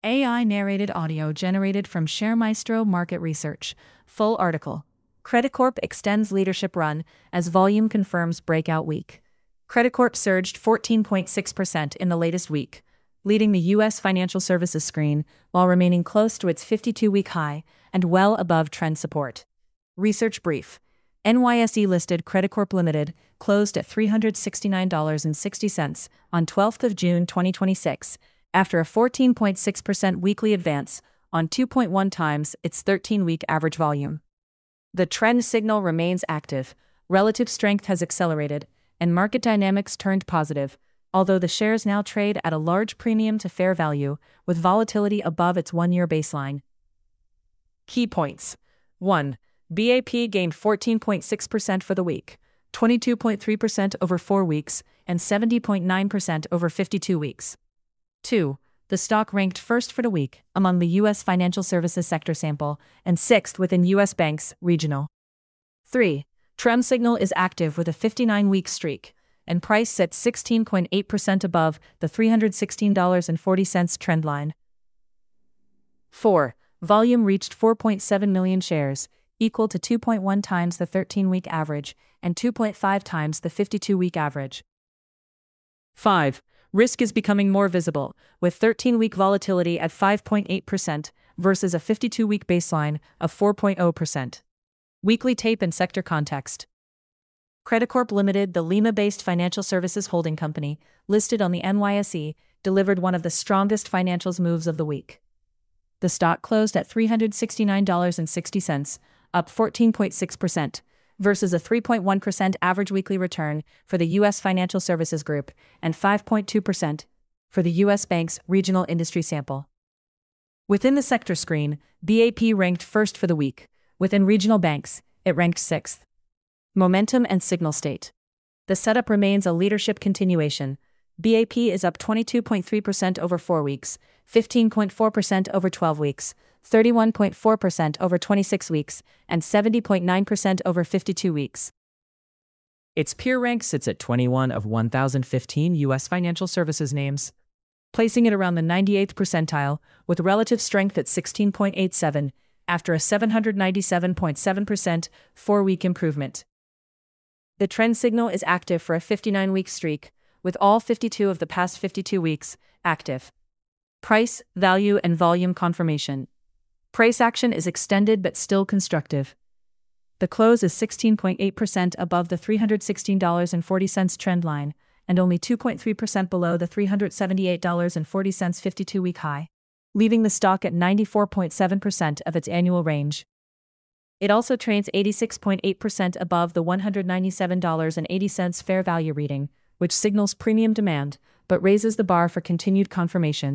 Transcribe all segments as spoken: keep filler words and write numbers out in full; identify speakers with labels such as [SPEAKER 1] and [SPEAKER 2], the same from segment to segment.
[SPEAKER 1] A I-narrated audio generated from ShareMaestro Market Research. Full article. Credit Corp extends leadership run as volume confirms breakout week. Credit Corp surged fourteen point six percent in the latest week, leading the U S financial services screen while remaining close to its fifty-two-week high and well above trend support. Research brief. N Y S E-listed Credit Corp Limited closed at three hundred sixty-nine dollars and sixty cents on twelfth of June twenty twenty-six, after a fourteen point six percent weekly advance on two point one times its thirteen-week average volume. The trend signal remains active, relative strength has accelerated, and market dynamics turned positive, although the shares now trade at a large premium to fair value, with volatility above its one-year baseline. Key points. one. B A P gained fourteen point six percent for the week, twenty-two point three percent over four weeks, and seventy point nine percent over fifty-two weeks. two. The stock ranked first for the week among the U S financial services sector sample and sixth within U S banks, regional. three. Trend signal is active with a fifty-nine-week streak, and price sits sixteen point eight percent above the three hundred sixteen dollars and forty cents trend line. four. Volume reached four point seven million shares, equal to two point one times the thirteen-week average and two point five times the fifty-two-week average. five. Risk is becoming more visible, with thirteen-week volatility at five point eight percent versus a fifty-two-week baseline of four point zero percent. Weekly tape and sector context. Credit Corp Limited, the Lima-based financial services holding company, listed on the N Y S E, delivered one of the strongest financials moves of the week. The stock closed at three hundred sixty-nine dollars and sixty cents, up fourteen point six percent, versus a three point one percent average weekly return for the U S Financial Services Group and five point two percent for the U S Banks Regional Industry Sample. Within the sector screen, B A P ranked first for the week. Within regional banks, it ranked sixth. Momentum and signal state. The setup remains a leadership continuation. B A P is up twenty-two point three percent over four weeks, fifteen point four percent over twelve weeks, thirty-one point four percent over twenty-six weeks, and seventy point nine percent over fifty-two weeks. Its peer rank sits at twenty-one of one thousand fifteen U S financial services names, placing it around the ninety-eighth percentile, with relative strength at sixteen point eight seven, after a seven hundred ninety-seven point seven percent four-week improvement. The trend signal is active for a fifty-nine-week streak, with all fifty-two of the past fifty-two weeks active. Price, value, and volume confirmation. Price action is extended but still constructive. The close is sixteen point eight percent above the three hundred sixteen dollars and forty cents trend line, and only two point three percent below the three hundred seventy-eight dollars and forty cents fifty-two-week high, leaving the stock at ninety-four point seven percent of its annual range. It also trades eighty-six point eight percent above the one hundred ninety-seven dollars and eighty cents fair value reading, which signals premium demand, but raises the bar for continued confirmation.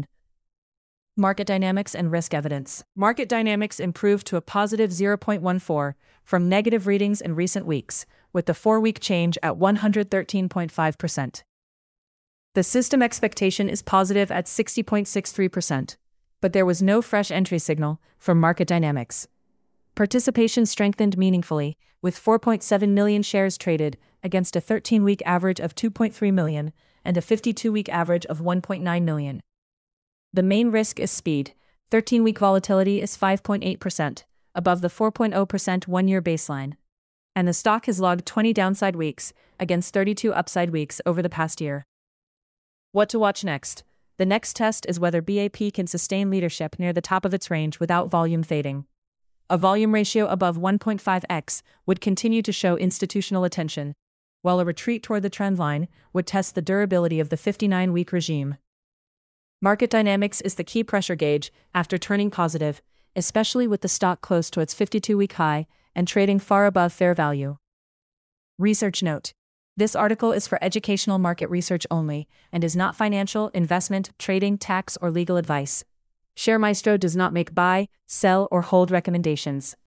[SPEAKER 1] Market dynamics and risk evidence. Market dynamics improved to a positive zero point one four from negative readings in recent weeks, with the four-week change at one hundred thirteen point five percent. The system expectation is positive at sixty point six three percent, but there was no fresh entry signal from market dynamics. Participation strengthened meaningfully, with four point seven million shares traded against a thirteen-week average of two point three million and a fifty-two-week average of one point nine million. The main risk is speed. thirteen-week volatility is five point eight percent, above the four point zero percent one-year baseline. And the stock has logged twenty downside weeks against thirty-two upside weeks over the past year. What to watch next? The next test is whether B A P can sustain leadership near the top of its range without volume fading. A volume ratio above one point five x would continue to show institutional attention, while a retreat toward the trend line would test the durability of the fifty-nine-week regime. Market dynamics is the key pressure gauge after turning positive, especially with the stock close to its fifty-two-week high and trading far above fair value. Research note. This article is for educational market research only and is not financial, investment, trading, tax, or legal advice. ShareMaestro does not make buy, sell, or hold recommendations.